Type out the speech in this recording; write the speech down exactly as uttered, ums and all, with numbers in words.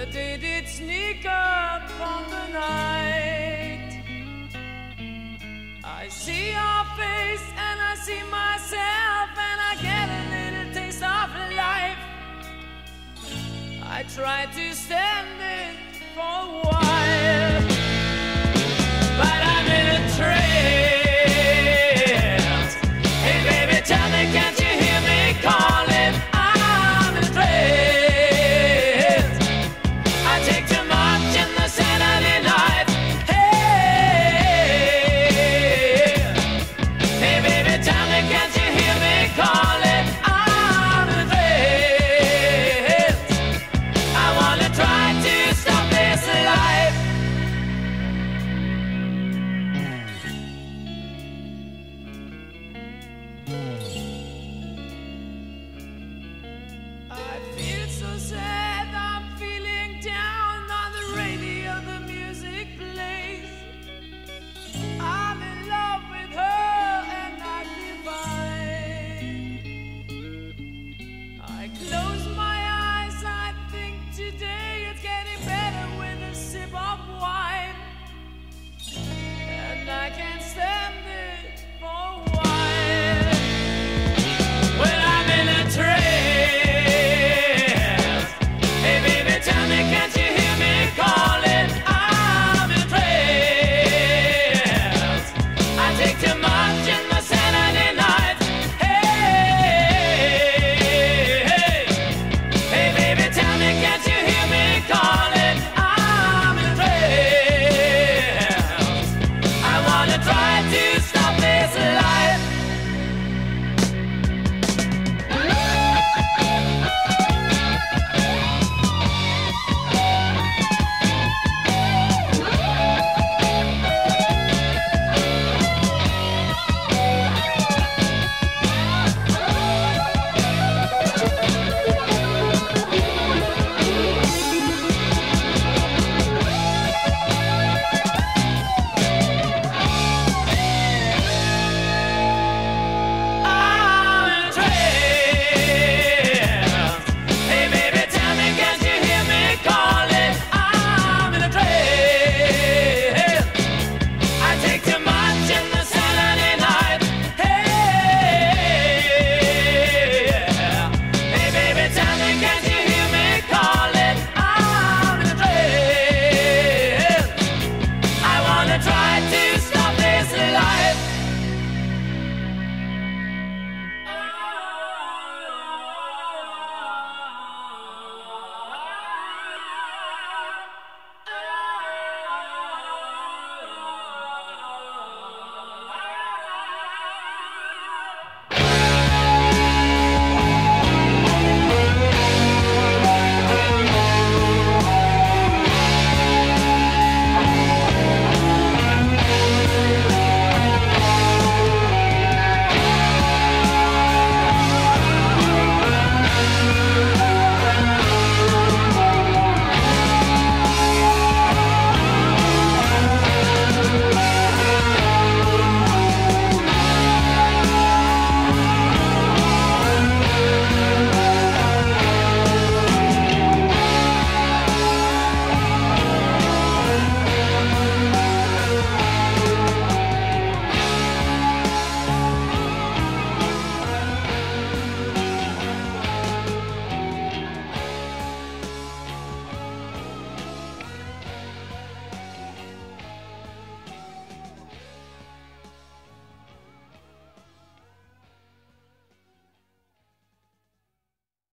the day did sneak up on the night. I see your face and I see myself, and I get a little taste of life. I try to stand it for a while, but I'm in a trance. Hey baby, tell me, can't you hear me calling? I'm in a trance. I take too much in the Saturday night. Hey, hey baby, tell me, can't you hear me calling? I'm in a trance. I wanna try to stop this life. I feel so sad, I'm feeling down. On the radio the music plays. I'm in love with her and I feel fine. I close my eyes, I think today it's getting better with a sip of wine. And I can't stand it for a while. When I'm in a trance, hey baby, tell me, can't you hear me calling? I'm in a trance. I take too much in the Saturday night. Hey, hey, hey baby, tell me, can't you